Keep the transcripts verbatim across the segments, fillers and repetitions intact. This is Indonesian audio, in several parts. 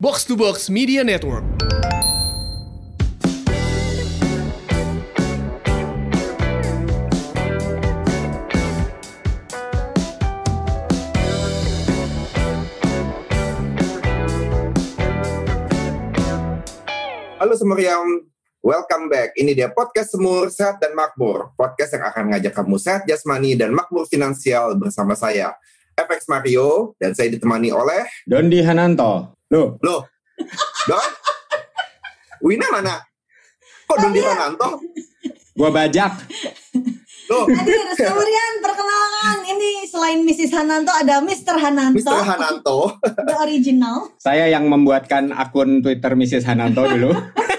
Box to Box Media Network. Halo Semuriam, welcome back. Ini dia podcast Semur, Sehat dan Makmur. Podcast yang akan ngajak kamu sehat jasmani dan makmur finansial bersama saya, F X Mario, dan saya ditemani oleh Dondi Hananto. Loh, Loh, Don? Wina mana? Kok Dondi Hananto? gua bajak. Loh, Hadir, Semurian, perkenalkan. Ini selain missus Hananto ada mister Hananto. mister Hananto. The original. Saya yang membuatkan akun Twitter missus Hananto dulu.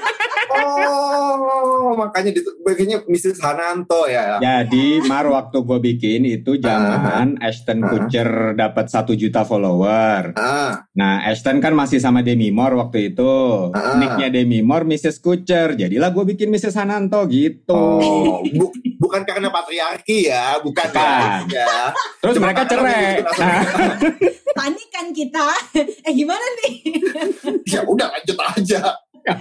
Oh, makanya dibikinnya missus Hananto ya. Jadi, Mar, waktu gue bikin itu zaman uh, Ashton uh, Kutcher dapat satu juta follower. Uh, Nah, Ashton kan masih sama Demi Moore waktu itu. Uh, Nicknya Demi Moore, missus Kutcher. Jadilah gue bikin missus Hananto gitu. Oh, bu, bukan karena patriarki ya, bukan, Bukan. ya. Terus Cuma mereka cerai. Nah. Panik kan kita. Eh gimana nih? Ya udah lanjut aja.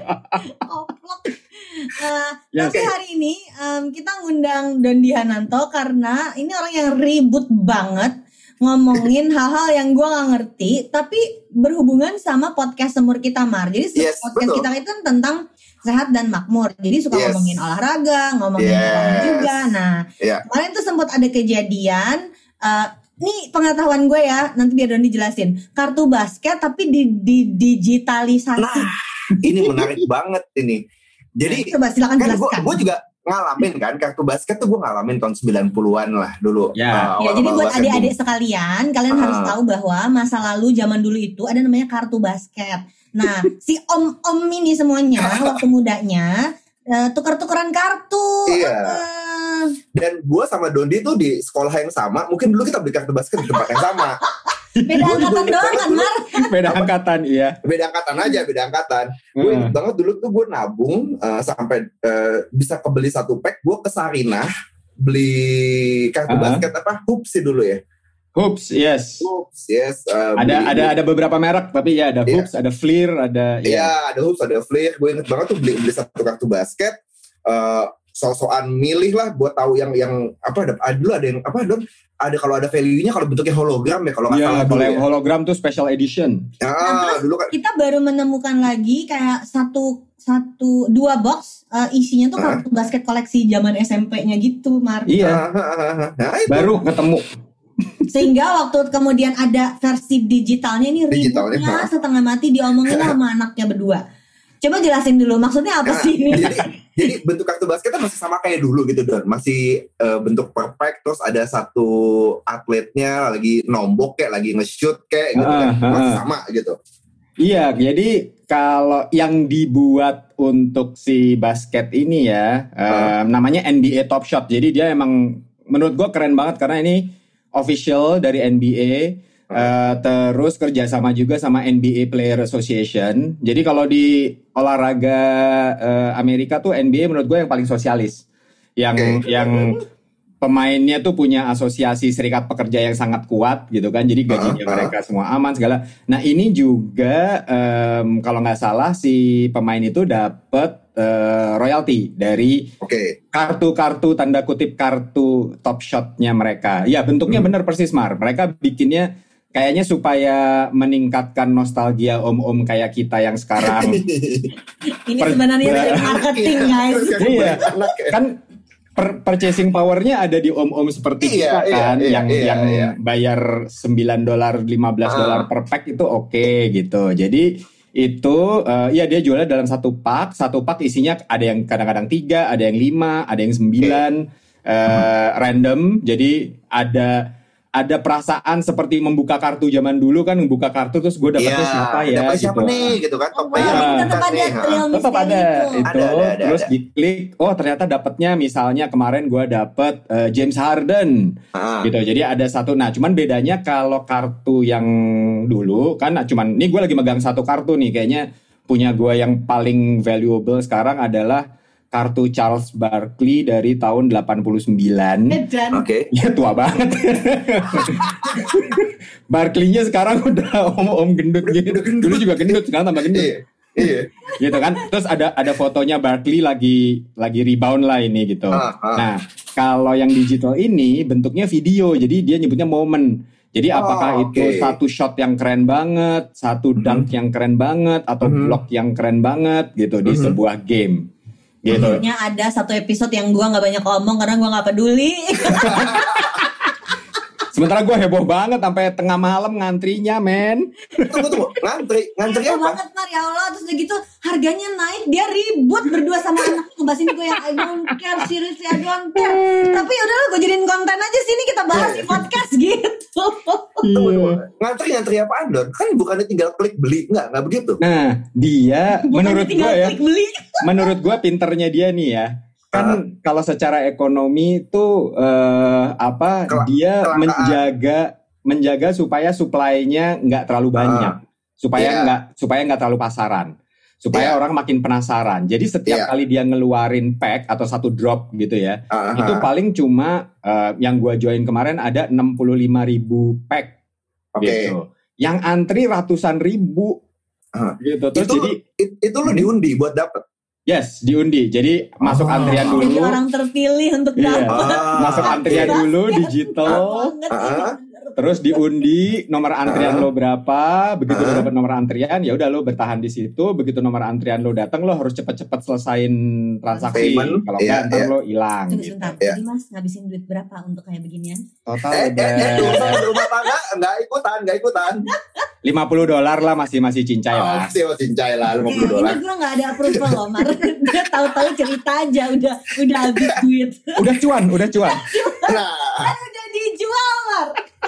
Oplok. Uh, Ya, tapi oke. hari ini um, kita ngundang Dondi Hananto karena ini orang yang ribut banget ngomongin hal-hal yang gue gak ngerti, tapi berhubungan sama podcast Semur kita, Mar. Jadi Yes, podcast betul. kita itu tentang sehat dan makmur. Jadi suka Yes. ngomongin olahraga, ngomongin Yes. olahraga juga. Nah, Iya. kemarin tuh sempat ada kejadian. Uh, Ini pengetahuan gue ya, nanti biar Dondi jelasin. Kartu basket tapi di, di digitalisasi. Nah, ini menarik banget ini. Jadi Coba silakan kan gue jelaskan. gue juga ngalamin kan kartu basket tuh gue ngalamin tahun sembilan puluhan lah dulu. Ya. Uh, Ya, awal-awal jadi buat basket adik-adik boom. sekalian, kalian Ah. harus tahu bahwa masa lalu zaman dulu itu ada namanya kartu basket. Nah, si om-om ini semuanya waktu mudanya uh, tuker-tukeran kartu. Iya. Uh, Dan gue sama Dondi tuh di sekolah yang sama. Mungkin dulu kita beli kartu basket di tempat yang sama. beda Gua juga angkatan ingat doang banget kan, dulu. Mar? Beda angkatan, iya. Beda angkatan aja, beda angkatan. Gue Heeh. ingat banget dulu tuh gue nabung uh, sampai uh, bisa kebeli satu pack. Gue ke Sarinah beli kartu Uh-huh. basket apa? Hoops sih dulu ya. Hoops, yes. Hoops, yes. uh, Ada beli- ada ada beberapa merek, tapi ya ada Iya. Hoops, ada Fleer, ada Iya, ya. ada hoops, ada flare. Gue inget banget tuh beli beli satu kartu basket. Uh, so-soan milih lah. Gue tahu yang yang apa ada ada- dulu ada yang apa Don? Ada kalau ada value-nya kalau bentuknya hologram ya kalau nggak Iya, salah dulu kalau ya. yang hologram tuh special edition. Ah, dulu kan. Kita baru menemukan lagi kayak satu satu dua box uh, isinya tuh Hah? kartu basket koleksi zaman S M P-nya gitu, Mar. Iya, Ah, ah, ah, ah. Nah, itu. baru ketemu. Sehingga waktu kemudian ada versi digitalnya ini Digitalnya, ributnya ha. setengah mati diomongin sama anaknya berdua. Coba jelasin dulu maksudnya apa Nah, sih ini? jadi jadi bentuk kartu basketnya masih sama kayak dulu gitu Don. Masih eh, bentuk perfect, terus ada satu atletnya lagi nombok kayak lagi nge-shoot kayak gitu kan. Ah, ah, Masih ah. sama gitu. Iya, jadi kalau yang dibuat untuk si basket ini ya, eh, namanya N B A Top Shot. Jadi dia emang menurut gue keren banget karena ini official dari N B A. eh, terus kerjasama juga sama N B A Player Association. Jadi kalau di olahraga eh, Amerika tuh N B A menurut gue yang paling sosialis, yang Oke. yang pemainnya tuh punya asosiasi serikat pekerja yang sangat kuat gitu kan. Jadi gajinya Ah, ah. mereka semua aman segala. Nah ini juga em, kalau nggak salah si pemain itu dapat eh, royalti dari Oke. kartu-kartu tanda kutip kartu top shotnya mereka. Ya bentuknya Hmm. benar persis Mar. Mereka bikinnya kayaknya supaya meningkatkan nostalgia om-om kayak kita yang sekarang. Ini per- sebenarnya per- dari marketing guys. Iya. Anak ya. Kan per- purchasing powernya ada di om-om seperti Iya, kita iya, kan, iya, yang iya, yang iya. bayar sembilan dolar, lima belas Ah. dolar per pack itu oke gitu. Jadi itu eh, ya dia jualnya dalam satu pak, satu pak isinya ada yang kadang-kadang tiga, ada yang lima, ada yang sembilan, eh, random. Jadi ada ada perasaan seperti membuka kartu zaman dulu kan, membuka kartu terus gue dapetnya Iya, siapa ya dapetnya siapa gitu. nih gitu kan. Oh, Top wow, player Iya. tetap kan ada nih, ha. thrill Tetap misteri ada itu. itu, Ada, ada, ada, terus ada. diklik, oh ternyata dapatnya misalnya kemarin gue dapet eh, James Harden, Ah. gitu. Jadi ada satu, nah cuman bedanya kalau kartu yang dulu kan, nah, cuman ini gue lagi megang satu kartu nih, kayaknya punya gue yang paling valuable sekarang adalah kartu Charles Barkley dari tahun delapan puluh sembilan. Dan Oke. Ya tua banget. Barkley-nya sekarang udah om-om gendut gitu. Dulu juga gendut, sekarang tambah gendut. Iya. Iya. Gitu kan. Terus ada ada fotonya Barkley lagi lagi rebound lah ini gitu. Ah, ah. Nah, kalau yang digital ini bentuknya video. Jadi dia nyebutnya momen. Jadi Oh, apakah oke. itu satu shot yang keren banget, satu dunk yang keren banget, atau Mhm. block yang keren banget gitu di Mhm. sebuah game. Gitu. Akhirnya ada satu episode yang gue nggak banyak ngomong karena gue nggak peduli. Sementara gue heboh banget sampai tengah malam ngantrinya, men. Tunggu tunggu, ngantri, ngantri Heboh apa? banget Mar, ya Allah. Terus udah gitu harganya naik, dia ribut berdua sama anak ngebahas ini. Gue yang I don't care, seriously I don't care. Tapi udahlah gue jadiin konten aja sini, kita bahas di podcast gitu. Tunggu, tunggu. Ngantri ngantri apaan Don? Kan bukannya tinggal klik beli, enggak, enggak begitu. Nah, dia Bukan menurut tinggal gue ya, klik beli. menurut gue pinternya dia nih ya. Kan kalau secara ekonomi itu eh, apa Kel- dia kelangkaan. menjaga menjaga supaya supply-nya nggak terlalu banyak, supaya Iya. nggak supaya nggak terlalu pasaran, supaya Iya. orang makin penasaran. Jadi setiap Iya. kali dia ngeluarin pack atau satu drop gitu ya, Ah, itu ah. paling cuma eh, yang gua join kemarin ada enam puluh lima ribu pack Oke. gitu. Yang antri ratusan ribu Ah. gitu. Terus Itu jadi it- itu lu diundi buat dapet. yes, diundi. Jadi masuk Oh. antrian Jadi dulu. orang terpilih untuk Iya. dapat. Ah. Masuk antrian Basket. dulu digital, Banget ini, Ah. bener. terus diundi nomor antrian Ah. lo berapa. Begitu lo Ah. dapat nomor antrian, ya udah lo bertahan di situ. Begitu nomor antrian lo datang, lo harus cepet-cepet selesain transaksi. Payment, Kalau iya, enggak, ntar iya. lo hilang. Tunggu Gitu. sebentar, Iya. jadi mas ngabisin duit berapa untuk kayak beginian? Total Eh, eh, eh, udah urusan rumah tangga enggak ikutan, enggak ikutan. lima puluh dolar lah, masih masih cincai Oh, lah. sih cincai lah lima Oke, puluh dolar. ini gue gak ada approval loh Mar. Dia tahu-tahu cerita aja udah udah habis duit. Udah cuan, udah cuan. Nah, Kan udah dijual Mar.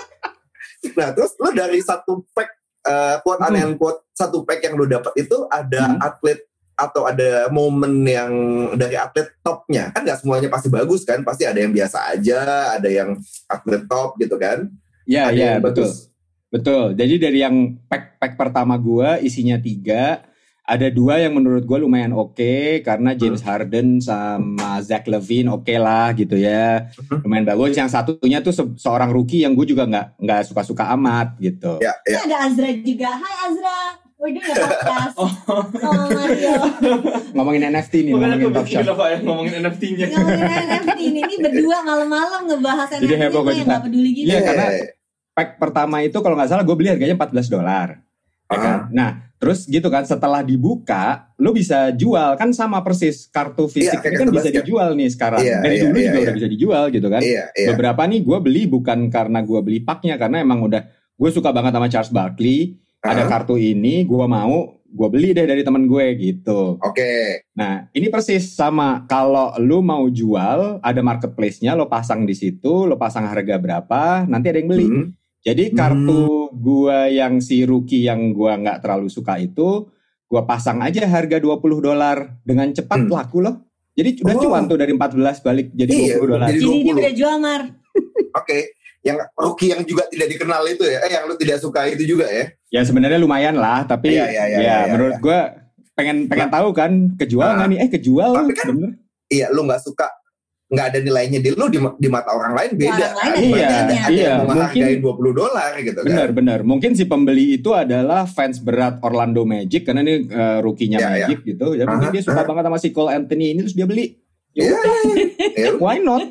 nah terus lu dari satu pack uh, quote Hmm. and quote satu pack yang lu dapat itu ada Hmm. atlet atau ada momen yang dari atlet topnya, kan nggak semuanya pasti bagus kan, pasti ada yang biasa aja, ada yang atlet top gitu kan, Ya, ada ya, yang betul. bagus. Betul. Jadi dari yang pack pack pertama gua isinya tiga, ada dua yang menurut gua lumayan oke karena James Harden sama Zach Levine oke lah gitu ya, Hmm. lumayan bagus. Yang satunya tuh se- seorang rookie yang gue juga nggak nggak suka-suka amat gitu. Ya, Ini ya. ada Azra juga. Hai Azra. Udah gak podcast. Oh Mario. Ngomongin N F T nih, Makanya ngomongin aku Top bikin Shot. apa ya ngomongin N F T-nya. Ngomongin N F T ini, ini berdua malam-malam ngebahas N F T. Jadi heboh gue gua yang juga. gak peduli gitu. Iya, karena pack pertama itu kalau nggak salah gue beli harganya empat belas dolar. Ya kan? Nah, terus gitu kan setelah dibuka, lo bisa jual kan sama persis kartu fisik Iya, kayak ini kan kartu bisa basket. dijual nih sekarang. Iya, Dari iya, dulu iya, juga iya. udah bisa dijual gitu kan. Iya, iya. Beberapa nih gue beli bukan karena gue beli paknya, karena emang udah gue suka banget sama Charles Barkley. Ada Ah. kartu ini, gue mau, gue beli deh dari temen gue gitu. Oke. Nah, ini persis sama. Kalau lu mau jual, ada marketplace-nya, lo pasang di situ, lo pasang harga berapa, nanti ada yang beli. Hmm. Jadi kartu gua yang si rookie yang gua nggak terlalu suka itu, gua pasang aja harga dua puluh dolar dengan cepat Hmm. laku loh. Jadi udah Oh. cuan tuh dari empat belas balik jadi Iya, dua puluh dolar. jadi- Jadi dia dua puluh. udah jual Mar. Oke. Yang rookie yang juga tidak dikenal itu ya, eh yang lu tidak suka itu juga ya. Ya sebenarnya lumayan lah, tapi Iya, iya, iya, ya iya, menurut gua pengen pengen tahu kan kejual nggak Nah. nih? Eh kejual Tapi kan bener. Iya, lu nggak suka, nggak ada nilainya di lu, di, di mata orang lain beda. Orang lain kan? ada Berarti Iya, ada, ada iya, yang menghargai mungkin- dua puluh dolar gitu kan. Benar, benar. Mungkin si pembeli itu adalah fans berat Orlando Magic karena ini uh, rookie-nya Ya, ya. Magic gitu. Ya mungkin Aha, dia suka aha. banget sama si Cole Anthony ini terus dia beli. Ya Iya. udah, Ya, why not?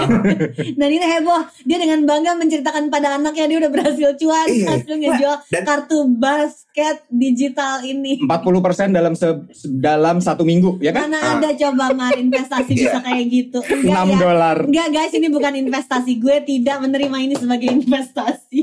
Dan ini heboh. Dia dengan bangga menceritakan pada anaknya dia udah berhasil cuan, Iya. hasil ngejual Dan- kartu basket digital ini. empat puluh persen dalam se- dalam satu minggu, ya kan? Mana ada coba Mar investasi bisa Iya. kayak gitu. Enggak enam ya. dolar. Enggak guys, ini bukan investasi. Gue tidak menerima ini sebagai investasi.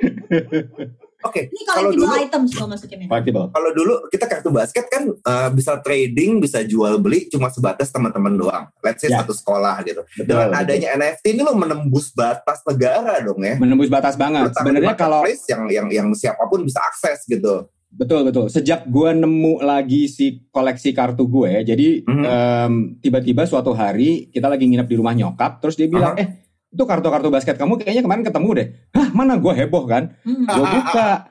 Oke, Ini kalau collectible dulu items gue masukinnya. Collectible. kalau dulu kita kartu basket kan uh, bisa trading, bisa jual beli cuma sebatas teman-teman doang. Let's say Ya. satu sekolah gitu. Betul, Dengan betul. adanya N F T ini lo menembus batas negara dong ya. Menembus batas banget. Lo taruh di Sebenarnya kalau marketplace yang yang yang siapapun bisa akses gitu. betul betul. Sejak gue nemu lagi si koleksi kartu gue, jadi Mhm. em, tiba-tiba suatu hari kita lagi nginep di rumah nyokap, terus dia bilang, eh itu kartu-kartu basket kamu kayaknya kemarin ketemu deh. Hah mana gue heboh kan? Hmm. Gue buka,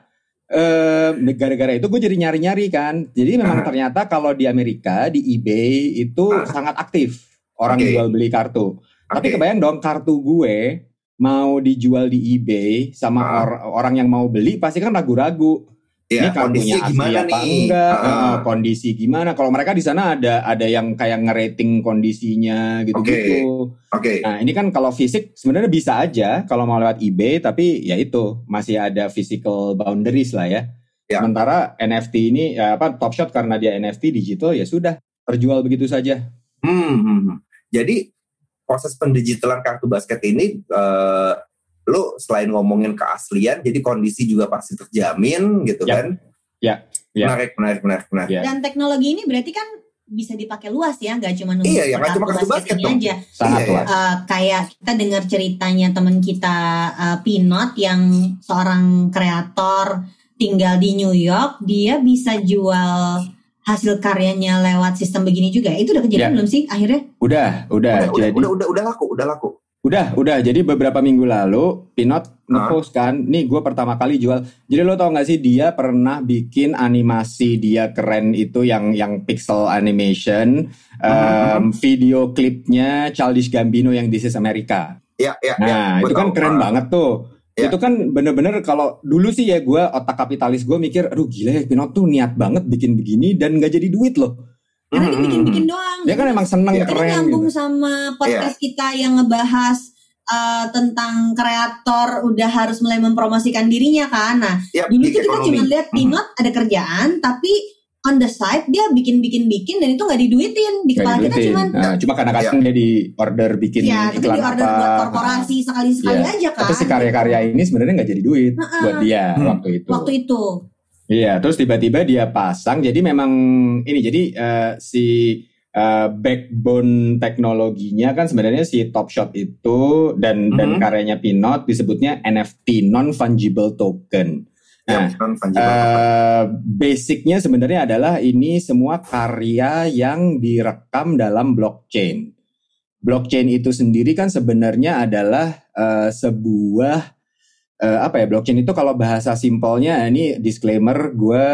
eh gara-gara itu gue jadi nyari-nyari kan. Jadi memang Ah. ternyata kalau di Amerika di eBay itu Ah. sangat aktif orang Oke. jual beli kartu. Tapi Oke. kebayang dong kartu gue mau dijual di eBay sama Ah. or- orang yang mau beli pasti kan ragu-ragu. Ya, Ini kartunya kondisinya asli gimana apa nih? enggak? Ah. Eh, kondisi gimana? Kalau mereka di sana ada ada yang kayak ngerating kondisinya gitu-gitu. Oke. Nah, ini kan kalau fisik sebenarnya bisa aja kalau mau lewat eBay, tapi ya itu masih ada physical boundaries lah ya. Ya. Sementara N F T ini ya apa Top Shot karena dia N F T digital ya sudah terjual begitu saja. Hmm, hmm, hmm. Jadi proses pendigitalan kartu basket ini eh, lo selain ngomongin keaslian, jadi kondisi juga pasti terjamin gitu Ya. kan? Ya, ya. Menarik, menarik, menarik, menarik. Ya. Dan teknologi ini berarti kan bisa dipakai luas ya, nggak cuma untuk Iya, ya, nggak cuma kartu basket ini dong. aja. Sangat Iya, luas. Eh, kayak kita dengar ceritanya teman kita uh, Pinot yang seorang kreator tinggal di New York, dia bisa jual hasil karyanya lewat sistem begini juga. Itu udah kejadian Ya. belum sih akhirnya? Udah, Udah, udah, udah, jadi udah, udah, udah laku, udah laku. Udah, udah. Jadi beberapa minggu lalu Pinot ngepost kan, nih gue pertama kali jual. Jadi lo tau gak sih dia pernah bikin animasi dia keren itu yang yang pixel animation, um, video klipnya Childish Gambino yang This is America. Ya, ya, ya. Nah Gua itu kan tahu. keren Ah. banget tuh. Ya. Itu kan bener-bener kalau dulu sih ya gue otak kapitalis gue mikir, aduh gila ya Pinot tuh niat banget bikin begini dan gak jadi duit loh. Karena dia Hmm. bikin-bikin doang. Dia kan emang seneng Iya. Ini keren nyambung gitu. sama podcast kita yang ngebahas uh, tentang kreator udah harus mulai mempromosikan dirinya kan. Nah, Ya, dulu gig tuh kita ekonomi. cuma lihat Pinot ada kerjaan, tapi on the side dia bikin-bikin-bikin dan itu nggak diduitin. Di Gak kepala kita diduitin. cuman Nah, cuma kadang-kadang dia di order bikin ya, tapi iklan di order apa. buat korporasi sekali-sekali Iya. aja kan. Tapi si karya-karya ini sebenarnya nggak jadi duit Heeh. buat dia Hmm. waktu itu. Waktu itu. Iya, terus tiba-tiba dia pasang. Jadi memang ini jadi eh, si eh, backbone teknologinya kan sebenarnya si Top Shot itu dan dan Mhm. karyanya Pinot disebutnya N F T non fungible token. Nah, Ya, non-fungible. eh, basicnya sebenarnya adalah ini semua karya yang direkam dalam blockchain. Blockchain itu sendiri kan sebenarnya adalah eh, sebuah eh, apa ya blockchain itu kalau bahasa simpelnya ini disclaimer gue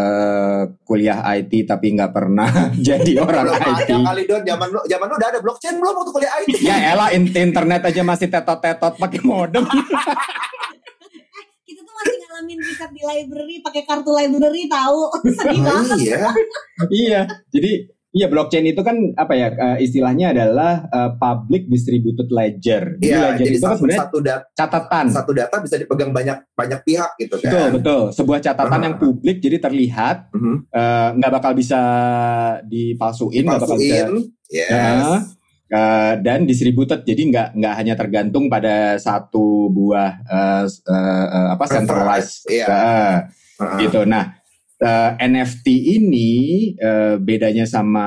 eh, kuliah I T tapi nggak pernah jadi orang Belum I T. ada kali Don, zaman lu, zaman lu udah ada blockchain belum waktu kuliah I T? Ya elah in- internet aja masih tetot-tetot pakai modem. Kita tuh masih ngalamin riset di library pakai kartu library tahu. Sedih Oh, banget. iya. Iya, jadi iya blockchain itu kan apa ya eh, istilahnya adalah eh, public distributed ledger. Jadi Iya, ledger jadi itu kan satu, sebenarnya satu, dat- catatan. satu data bisa dipegang banyak banyak pihak gitu kan. Betul, betul. Sebuah catatan Ah. yang publik jadi terlihat Mhm. eh, nggak bakal bisa dipalsuin, nggak bakal bisa Palsuin, yes. Ya. eh, dan distributed. Jadi nggak nggak hanya tergantung pada satu buah eh, s- eh, eh, apa centralized Iya. eh, Heeh. gitu. Nah, eh, N F T ini eh, bedanya sama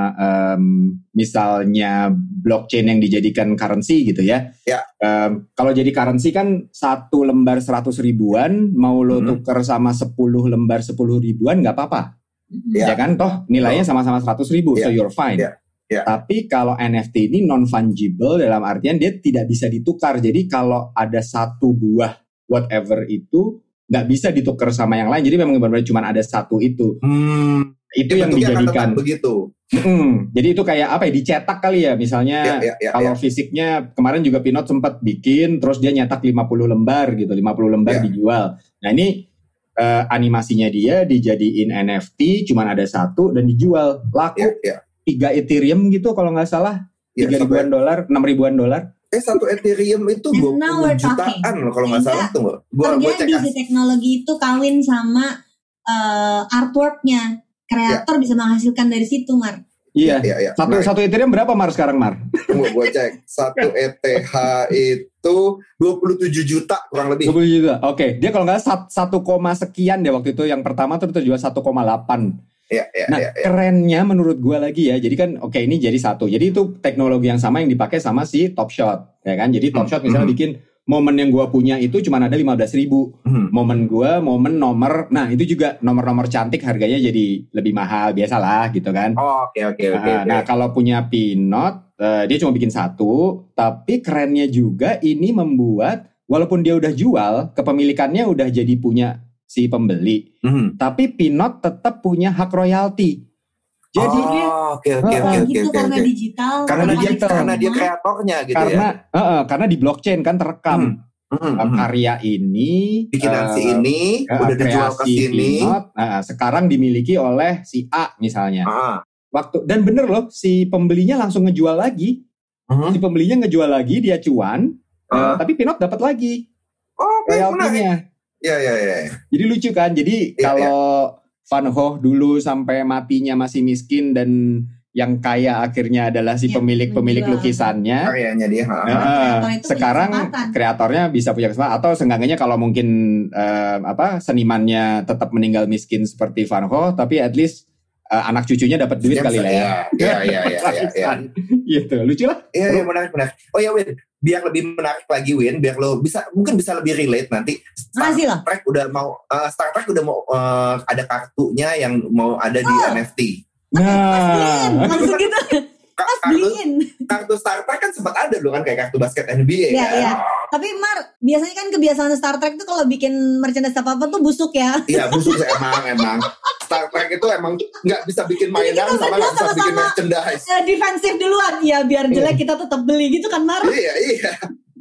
em, misalnya blockchain yang dijadikan currency gitu ya. Ya. Em, kalau jadi currency kan satu lembar seratus ribuan, mau lo Mhm. tuker sama sepuluh lembar sepuluh ribuan nggak apa-apa. Ya. Ya kan, toh nilainya sama-sama seratus ribu, Ya. so you're fine. Ya. Ya. Tapi kalau N F T ini non fungible dalam artian dia tidak bisa ditukar. Jadi kalau ada satu buah whatever itu nggak bisa ditukar sama yang lain. Jadi memang benar-benar cuma ada satu itu. Hmm, Itu yang bentuknya akan dijadikan. tetap begitu. Mm, jadi itu kayak apa ya? Dicetak kali ya. Misalnya Ya, ya, ya, kalau ya. fisiknya kemarin juga Pinot sempat bikin, terus dia nyetak lima puluh lembar gitu, lima puluh lembar Ya. dijual. Nah ini eh, animasinya dia dijadiin N F T, cuman ada satu dan dijual laku Ya, ya. tiga Ethereum gitu kalau nggak salah. Ya, Tiga ribuan sampai- dolar, enam ribuan dolar. Eh satu Ethereum itu And dua now puluh we're talking. jutaan loh kalau nggak salah Sehingga tuh. Gua gua cek terjadi ah. si teknologi itu kawin sama uh, artworknya. Kreator bisa menghasilkan dari situ, Mar. Iya. Iya, iya. Satu Nah, satu Ethereum berapa Mar sekarang Mar? tunggu gua cek. Satu E T H itu dua puluh tujuh juta kurang lebih. dua puluh juga. Oke, dia kalau nggak salah satu koma sekian deh waktu itu. Yang pertama tuh terjual satu koma delapan. Iya, iya, Nah, iya. iya. kerennya menurut gua lagi ya. Jadi kan oke ini jadi satu. Jadi itu teknologi yang sama yang dipakai sama si Top Shot, ya kan? Jadi Top Hmm, Shot misalnya hmm. bikin momen yang gua punya itu cuma ada lima belas ribu. Hmm. Momen gua, momen nomor. Nah, itu juga nomor-nomor cantik harganya jadi lebih mahal biasalah gitu kan. Oh, Oke, oke, oke. Nah, oke. nah, kalau punya Pinot, eh, dia cuma bikin satu, tapi kerennya juga ini membuat walaupun dia udah jual, kepemilikannya udah jadi punya si pembeli. Hmm. Tapi Pinot tetap punya hak royalti. Jadi oh, oke oke uh, oke gitu oke karena oke. digital. Karena dia digital. karena dia kreatornya gitu karena ya. uh, uh, karena di blockchain kan terekam. Hmm. Hmm. Uh, karya ini Bikinan si uh, ini uh, udah dijual ke kreasi sini. Pinot, uh, sekarang dimiliki oleh si A misalnya. Ah. Waktu dan bener loh si pembelinya langsung ngejual lagi. Hmm. Si pembelinya ngejual lagi, dia cuan, uh, Ah. tapi Pinot dapat lagi Oh, oke, menarik. royaltinya. Ya ya ya. Jadi lucu kan? Jadi Ya, kalau Van Gogh dulu sampai matinya masih miskin dan yang kaya akhirnya adalah si Ya, pemilik-pemilik menjual. lukisannya. Karyanya dia. Ha. Uh, Kreator itu sekarang punya kesempatan. kreatornya bisa punya kesempatan atau seenggaknya kalau mungkin uh, apa senimannya tetap meninggal miskin seperti Van Gogh, tapi at least uh, anak cucunya dapat duit Dia kali bisa- lah ya. Iya iya iya iya. iya. Gitu, lucu lah. Iya, iya, menarik, menarik. Oh ya, Win, biar lebih menarik lagi, Win, biar lo bisa, mungkin bisa lebih relate nanti. Star Makasih loh. Trek udah mau, uh, Star Trek udah mau uh, ada kartunya yang mau ada di Oh. N F T. Mas Nah, beliin, langsung gitu. Ka- Mas kartu, beliin. kartu Star Trek kan sempat ada loh kan, kayak kartu basket N B A. Iya, kan? iya. Tapi Mar, biasanya kan kebiasaan Star Trek tuh kalau bikin merchandise apa-apa tuh busuk ya. Iya, busuk sih, emang, emang. Star Trek itu emang nggak bisa bikin Jadi kita mainan sama nggak bisa berdua bikin sama-sama- merchandise. Eh, defensif duluan. Ya biar jelek kita tetap beli gitu kan Mar. Iya, iya.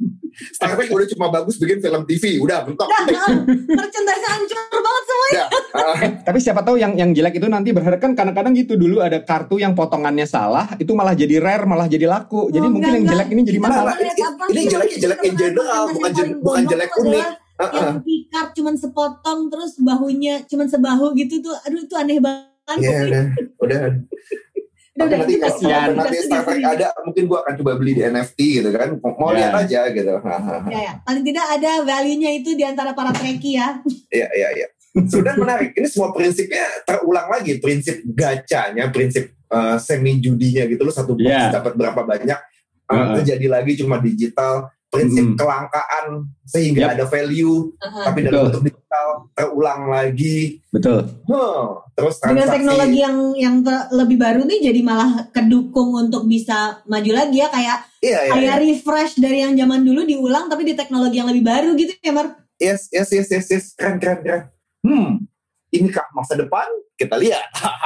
Star Trek udah cuma bagus bikin film T V, udah mentok. Dah, nah, merchandise hancur banget semuanya. Udah. Uh, tapi siapa tahu yang yang jelek itu nanti berharap kan kadang-kadang gitu dulu ada kartu yang potongannya salah itu malah jadi rare malah jadi laku. Jadi Oh, mungkin enggak, yang jelek enggak. ini jadi Kita mahal. Nah, lihat ini- apa ini sih yang jeleknya jelek in general, merchandise bukan yang jen- paling bukan gondok jelek tuh unik. adalah Uh-uh. Yang Picard cuman sepotong terus bahunya cuman sebahu gitu tuh. Aduh itu aneh banget. Iya, udah, udah. Udah, Tapi udah, nanti itu kalau kasihan. kalau nanti Udah, Star udah, Trek udah. ada, mungkin gua akan coba beli di N F T gitu kan. Mau Ya. lihat aja gitu. Ya, ya. Paling tidak ada value-nya itu di antara para Trekkie ya. Iya, iya, iya. Sudah menarik. Ini semua prinsipnya terulang lagi. Prinsip gacanya, prinsip uh, semi judinya gitu. Lo satu box Iya. dapat berapa banyak. Uh, Uh-uh. Terjadi lagi cuma digital. Prinsip Mm-mm. kelangkaan sehingga Yap. ada value. Uh-huh. Tapi dalam Betul. bentuk digital terulang lagi. Betul. Huh. Terus Dengan transaksi. teknologi yang yang ter- lebih baru nih jadi malah kedukung untuk bisa maju lagi ya kayak Iya, iya, kayak iya. refresh dari yang zaman dulu diulang tapi di teknologi yang lebih baru gitu ya Mar. Yes, yes, yes, yes, yes. Keren, keren, keren. Hmm. Inikah masa depan? Kita lihat.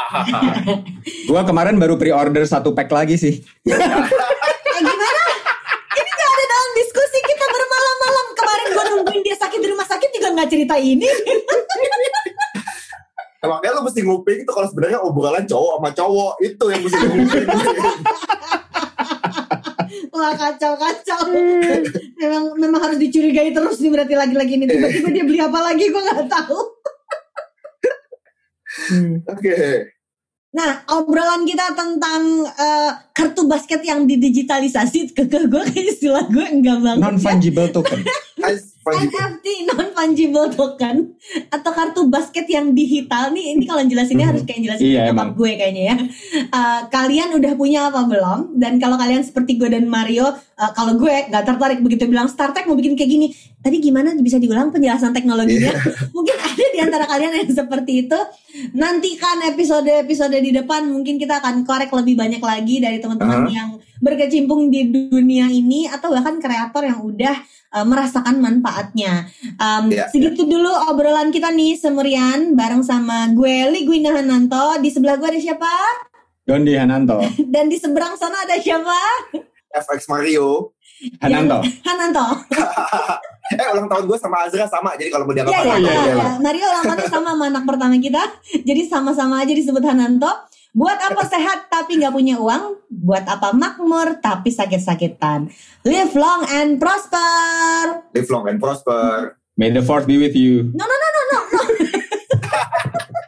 Gua kemarin baru pre-order satu pack lagi sih. Eh, gimana? Ini gak ada dalam diskusi kita bermalam-malam. Kemarin gue nungguin dia sakit di rumah sakit juga gak cerita ini. Makanya lo mesti nguping itu kalau sebenarnya obrolan cowok sama cowok. Itu yang mesti nguping. Wah kacau-kacau. memang memang harus dicurigai terus nih berarti lagi-lagi ini. Tiba-tiba dia beli apa lagi gue gak tahu. Oke. Nah, obrolan kita tentang uh, kartu basket yang didigitalisasi, ke gue kayak istilah gue enggak banget. Non fungible token. N F T non fungible token atau kartu basket yang digital nih, ini kalau jelasinnya harus kayak jelasin Iya, nyokap emang. gue kayaknya ya. Uh, kalian udah punya apa belum? Dan kalau kalian seperti gue dan Mario, uh, kalau gue nggak tertarik begitu bilang Star Trek mau bikin kayak gini. Tadi gimana bisa diulang penjelasan teknologinya? Mungkin ada di antara kalian yang seperti itu. Nantikan episode-episode di depan, mungkin kita akan korek lebih banyak lagi dari teman-teman Uh-huh. yang berkecimpung di dunia ini atau bahkan kreator yang udah uh, merasakan manfaatnya. Um, Iya, segitu dulu obrolan kita nih semerian bareng sama gue Ligwina Hananto. Di sebelah gue ada siapa? Dondi Hananto. Dan di seberang sana ada siapa? F X Mario. Hananto. Yang- Hananto. Eh ulang tahun gue sama Azra sama. Jadi kalau mau dianggap Iya, anak, iya, iya, boleh iya. lah. Mario ulang tahunnya sama sama anak pertama kita. Jadi sama-sama aja disebut Hananto. Buat apa sehat tapi nggak punya uang? Buat apa makmur tapi sakit-sakitan? Live long and prosper. Live long and prosper. May the fourth be with you. No, no, no, no, no, no.